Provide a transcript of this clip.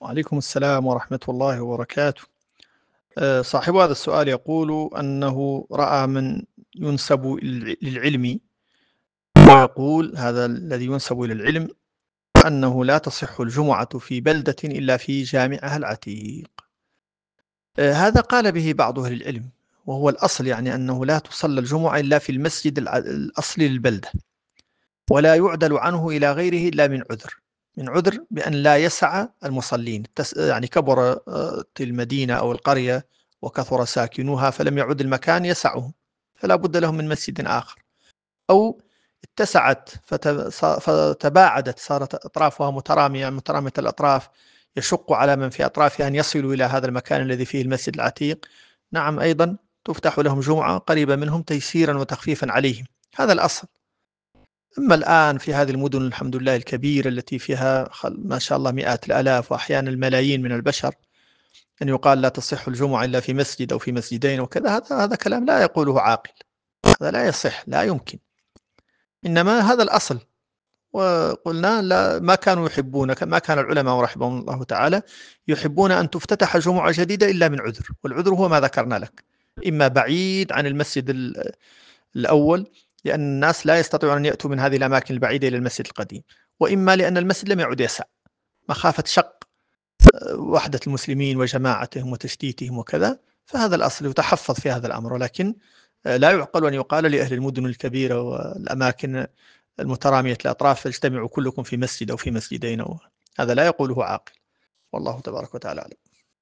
وعليكم السلام ورحمة الله وبركاته. صاحب هذا السؤال يقول أنه رأى من ينسب للعلم ويقول هذا الذي ينسب إلى العلم أنه لا تصح الجمعة في بلدة إلا في جامعها العتيق. هذا قال به بعض أهل العلم، وهو الأصل، يعني أنه لا تصلى الجمعة إلا في المسجد الأصلي للبلدة، ولا يعدل عنه إلى غيره إلا من عذر بأن لا يسع المصلين، يعني كبرت المدينة أو القرية وكثر ساكنوها فلم يعد المكان يسعهم، فلا بد لهم من مسجد آخر، أو اتسعت فتباعدت، صارت أطرافها مترامية الأطراف، يشق على من في أطرافها أن يصلوا إلى هذا المكان الذي فيه المسجد العتيق. نعم، أيضا تفتح لهم جمعة قريبة منهم تيسيرا وتخفيفا عليهم. هذا الأصل. أما الآن في هذه المدن الحمد لله الكبيرة التي فيها ما شاء الله مئات الآلاف وأحيانا الملايين من البشر، أن يقال لا تصح الجمعة إلا في مسجد أو في مسجدين وكذا، هذا كلام لا يقوله عاقل، هذا لا يصح، لا يمكن. إنما هذا الأصل. وقلنا لا، ما كانوا يحبون، ما كان العلماء رحمهم الله تعالى يحبون أن تفتتح جمعة جديدة إلا من عذر، والعذر هو ما ذكرنا لك: إما بعيد عن المسجد الأول، لأن الناس لا يستطيعون أن يأتوا من هذه الأماكن البعيدة إلى المسجد القديم، وإما لأن المسجد لم يعد يسع، مخافة شق وحدة المسلمين وجماعتهم وتشتيتهم وكذا. فهذا الأصل يتحفظ في هذا الأمر، ولكن لا يعقل أن يقال لأهل المدن الكبيرة والأماكن المترامية الأطراف فاجتمعوا كلكم في مسجد أو في مسجدين، هذا لا يقوله عاقل. والله تبارك وتعالى أعلم.